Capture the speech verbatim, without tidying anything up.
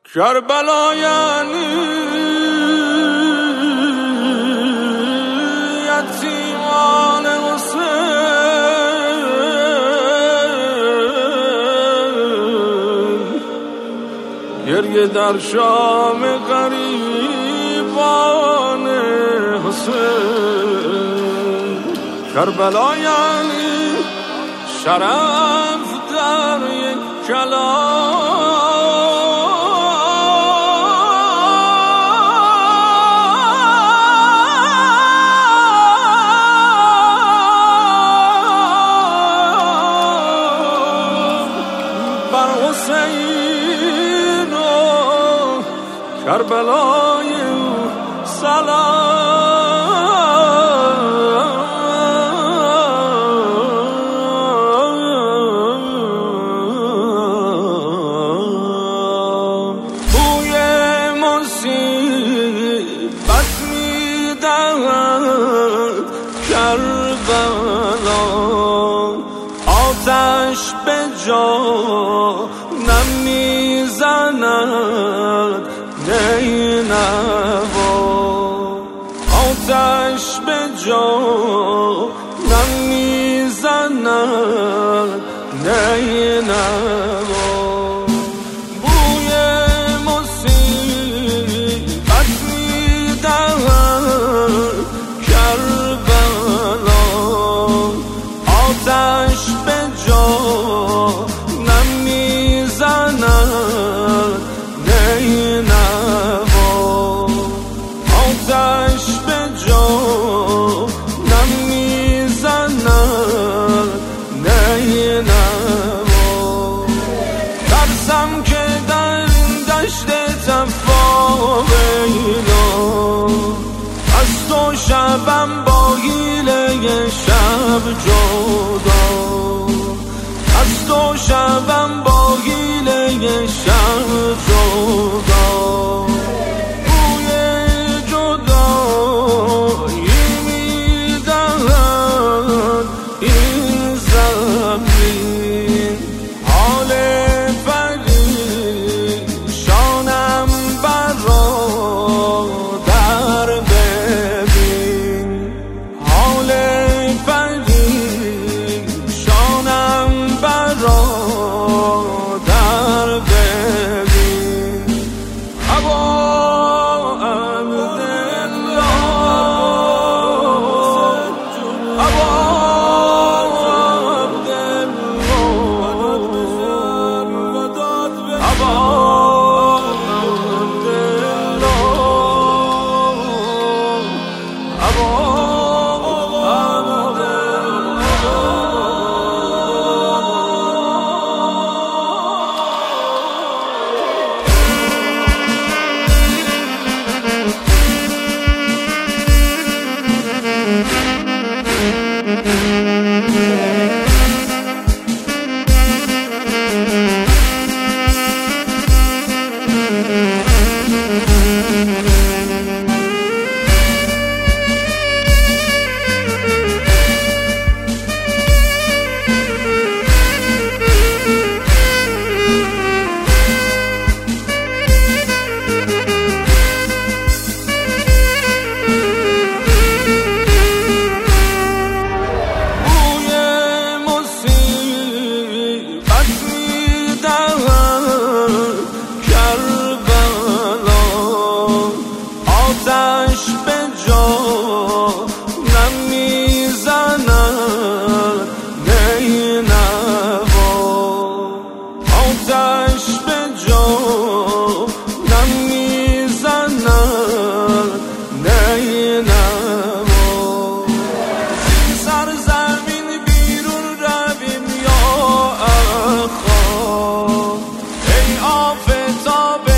کربلا یعنی یتیمان حسین، گریه در شام غریبان حسین. کربلا یعنی شرف در یک کلام، بر حسین و کربلای سلام. بوی مصیبت میدهد کربلا، آتش به جانم میزند نینوا، آتش به جانم میزند نینوا. بوی مصیبت میدهد کربلا، آتش به جانم میزند نینوا، آتش به جانم میزند نینوا. ترسم که در این دشت تفاویلا، از تو شبم با حیله شب جدا، از تو شبم با حیله شب جدا. بوی جدایی میدهد این زمین، حال پریشانم برادر ببین، حال پریشانم برادر ببین. ابا آتش به جانم میزند نینوا، آتش به جانم میزند نینوا. این سرزمین بیرون رویم یا اخا، ای آفتاب